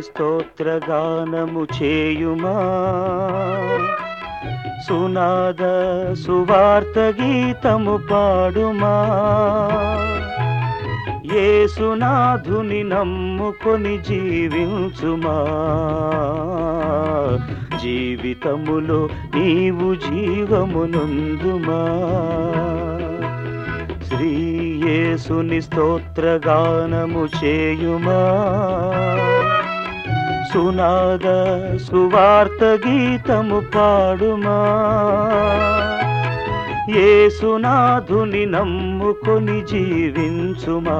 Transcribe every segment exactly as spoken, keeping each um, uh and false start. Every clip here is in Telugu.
స్తోత్రగానము చేయుమా సునాద సువార్త గీతము పాడుమా యేసునాథుని నమ్ముకొని జీవించుమా జీవితములో నీవు జీవమునందుమా శ్రీ యేసుని స్తోత్రగానము చేయుమా సునాద సువార్త గీతము పాడుమా యేసునాథుని నమ్ముకొని జీవించుమా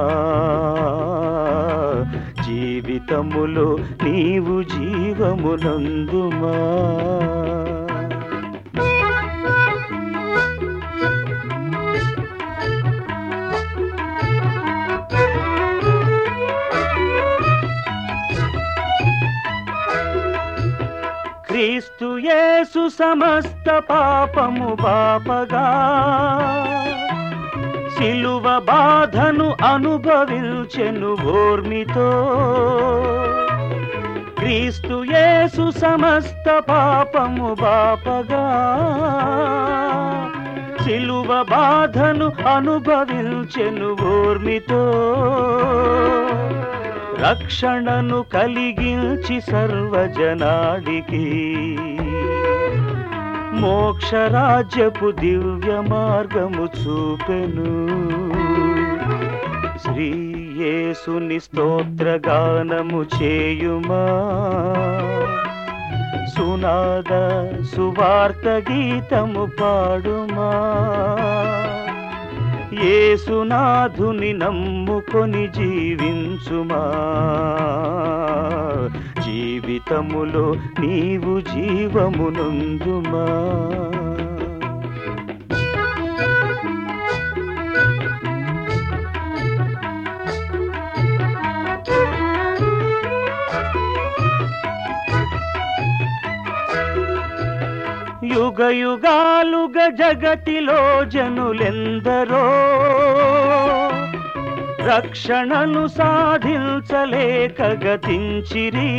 జీవితములో నీవు జీవమునందుమా క్రీస్తు యేసు సమస్త పాపము పాపగా సిలువ బాధను అనుభవించెను ఓర్మితో క్రీస్తు యేసు సమస్త పాపము పాపగా సిలువ బాధను అనుభవించెను ఓర్మితో రక్షణను కలిగించి సర్వజనాడికి మోక్షరాజ్యపు దివ్య మార్గము చూపెను శ్రీ యేసుని స్తోత్రగానము చేయుమా సునాద సువార్త గీతము పాడుమా యేసునాథుని నమ్ముకొని జీవించుమా జీవితములో నీవు జీవమునందుమా యుగ యుగాలుగా జగతిలో జనులెందరో రక్షణను సాధించలేక గతించిరి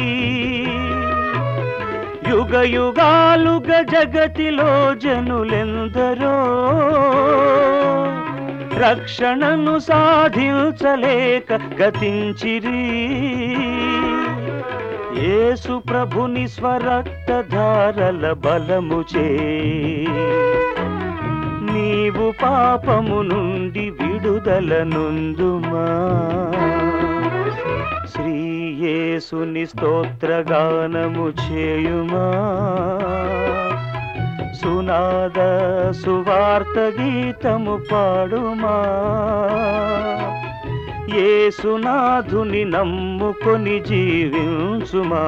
యుగ యుగాలుగా జగతిలో జనులెందరో రక్షణను సాధించలేక గతించిరి యేసు ప్రభుని స్వరక్తధారల బలముచే నీవు పాపము నుండి విడుదల నొందుమా శ్రీ యేసుని స్తోత్రగానము చేయుమా సునాద సువార్త గీతము పాడుమా యేసునాథుని నమ్ముకొని జీవించుమా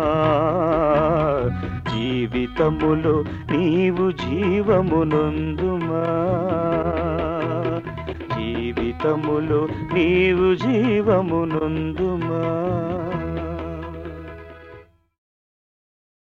జీవితములో నీవు జీవమునందుమా జీవితములో నీవు జీవమునందుమా